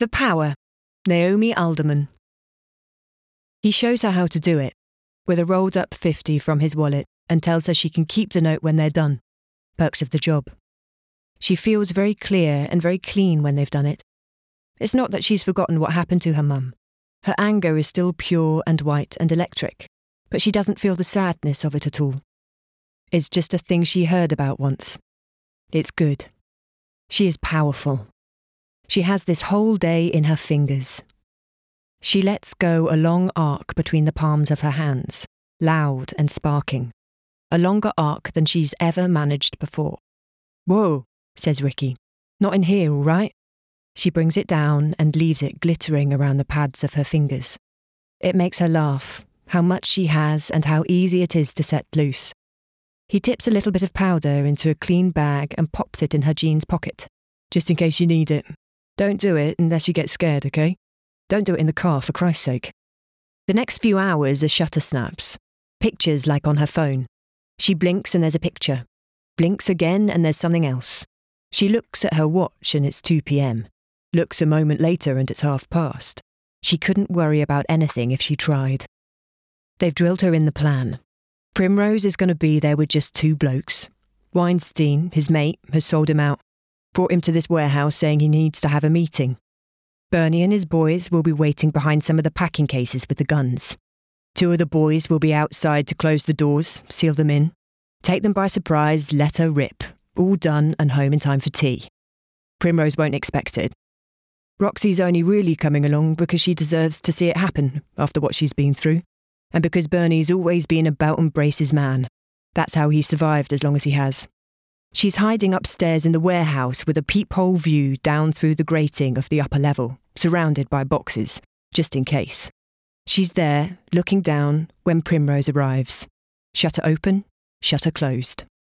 The Power, Naomi Alderman. He shows her how to do it, with a rolled up 50 from his wallet, and tells her she can keep the note when they're done. Perks of the job. She feels very clear and very clean when they've done it. It's not that she's forgotten what happened to her mum. Her anger is still pure and white and electric, but she doesn't feel the sadness of it at all. It's just a thing she heard about once. It's good. She is powerful. She has this whole day in her fingers. She lets go a long arc between the palms of her hands, loud and sparking. A longer arc than she's ever managed before. "Whoa," says Ricky. "Not in here, all right?" She brings it down and leaves it glittering around the pads of her fingers. It makes her laugh, how much she has and how easy it is to set loose. He tips a little bit of powder into a clean bag and pops it in her jeans pocket, just in case you need it. Don't do it unless you get scared, okay? Don't do it in the car, for Christ's sake. The next few hours are shutter snaps. Pictures like on her phone. She blinks and there's a picture. Blinks again and there's something else. She looks at her watch and it's 2 p.m. Looks a moment later and it's past. She couldn't worry about anything if she tried. They've drilled her in the plan. Primrose is going to be there with just 2 blokes. Weinstein, his mate, has sold him out. Brought him to this warehouse saying he needs to have a meeting. Bernie and his boys will be waiting behind some of the packing cases with the guns. 2 of the boys will be outside to close the doors, seal them in. Take them by surprise, let her rip. All done and home in time for tea. Primrose won't expect it. Roxy's only really coming along because she deserves to see it happen after what she's been through, and because Bernie's always been a belt and braces man. That's how he survived as long as he has. She's hiding upstairs in the warehouse with a peephole view down through the grating of the upper level, surrounded by boxes, just in case. She's there, looking down, when Primrose arrives. Shutter open, shutter closed.